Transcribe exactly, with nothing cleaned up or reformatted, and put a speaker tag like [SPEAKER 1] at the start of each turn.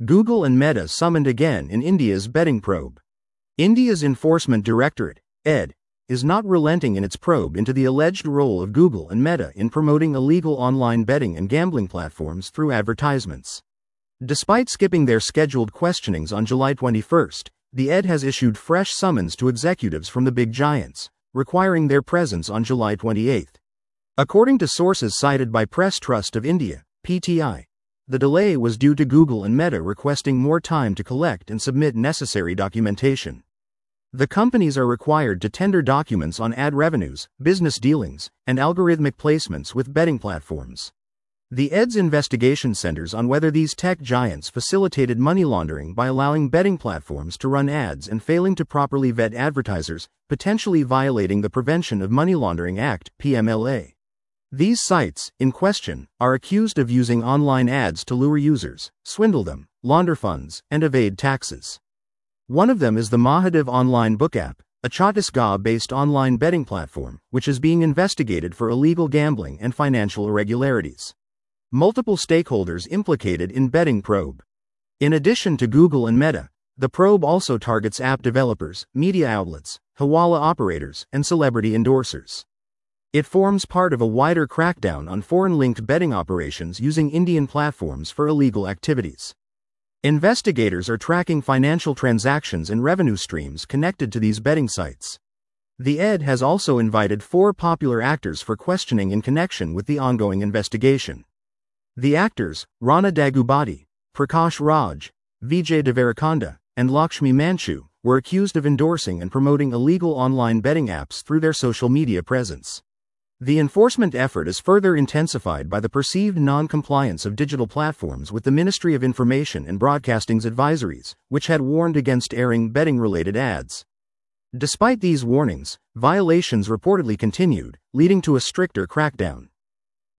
[SPEAKER 1] Google and Meta summoned again in India's betting probe. India's Enforcement Directorate, E D, is not relenting in its probe into the alleged role of Google and Meta in promoting illegal online betting and gambling platforms through advertisements. Despite skipping their scheduled questionings on July twenty-first, the E D has issued fresh summons to executives from the big giants, requiring their presence on July twenty-eighth. According to sources cited by Press Trust of India, P T I, the delay was due to Google and Meta requesting more time to collect and submit necessary documentation. The companies are required to tender documents on ad revenues, business dealings, and algorithmic placements with betting platforms. The E D's investigation centers on whether these tech giants facilitated money laundering by allowing betting platforms to run ads and failing to properly vet advertisers, potentially violating the Prevention of Money Laundering Act, P M L A. These sites, in question, are accused of using online ads to lure users, swindle them, launder funds, and evade taxes. One of them is the Mahadev online book app, a Chhattisgarh-based online betting platform, which is being investigated for illegal gambling and financial irregularities. Multiple stakeholders implicated in betting probe. In addition to Google and Meta, the probe also targets app developers, media outlets, hawala operators, and celebrity endorsers. It forms part of a wider crackdown on foreign-linked betting operations using Indian platforms for illegal activities. Investigators are tracking financial transactions and revenue streams connected to these betting sites. The E D has also invited four popular actors for questioning in connection with the ongoing investigation. The actors, Rana Daggubati, Prakash Raj, Vijay Devarakonda, and Lakshmi Manchu, were accused of endorsing and promoting illegal online betting apps through their social media presence. The enforcement effort is further intensified by the perceived non-compliance of digital platforms with the Ministry of Information and Broadcasting's advisories, which had warned against airing betting-related ads. Despite these warnings, violations reportedly continued, leading to a stricter crackdown.